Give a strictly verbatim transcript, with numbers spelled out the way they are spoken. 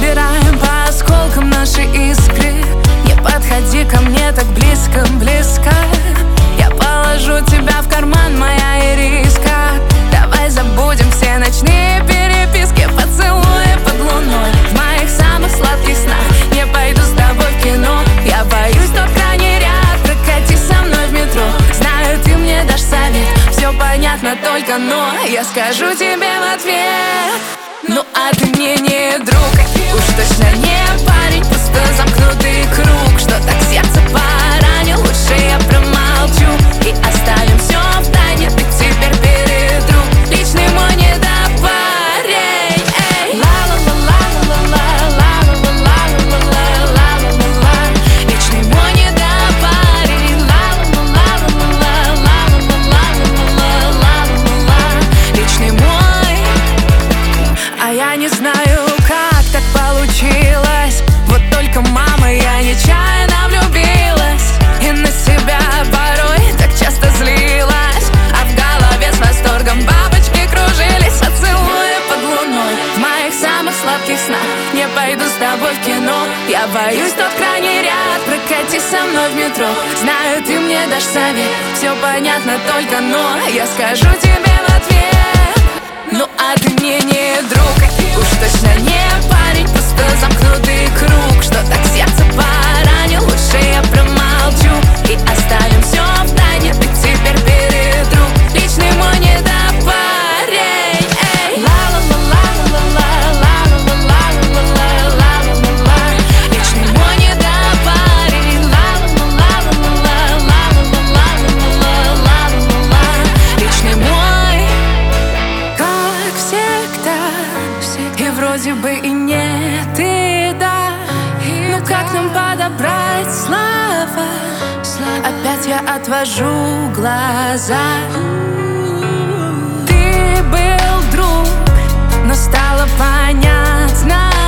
Собираем по осколкам наши искры. Не подходи ко мне так близко, близко. Я положу тебя в карман, моя ириска. Давай забудем все ночные переписки, поцелуи под луной. В моих самых сладких снах не пойду с тобой в кино. Я боюсь тот крайний ряд, прокатись со мной в метро. Знаю, ты мне дашь совет, все понятно, только но я скажу тебе в ответ: ну а ты мне не друг, уж точно не парень, просто замкнутый круг. Что так сердце поранил, лучше я промолчу и оставим все в тайне. Ты теперь передруг, личный мой недопарень. Личный мой недопарень. Личный мой. А я не знаю, как так получилось. Вот только, мама, я нечаянно влюбилась и на себя порой так часто злилась. А в голове с восторгом бабочки кружились. Поцелуи под луной в моих самых сладких снах. Не пойду с тобой в кино. Я боюсь тот крайний ряд, прокатись со мной в метро. Знаю, ты мне дашь совет, все понятно, только но я скажу тебе в ответ: ну а ты мне не друг, уж точно не парень, просто замкнутый круг. Что так сердце поранил, лучше я промолчу и оставим все в тайне. Ты теперь передруг, личный мой недопарень. Личный мой недопарень. Личный мой. Как всегда, и вроде бы и нет, и да. Ну как нам подобрать слова? Опять я отвожу глаза. Ты был друг, но стало понятно,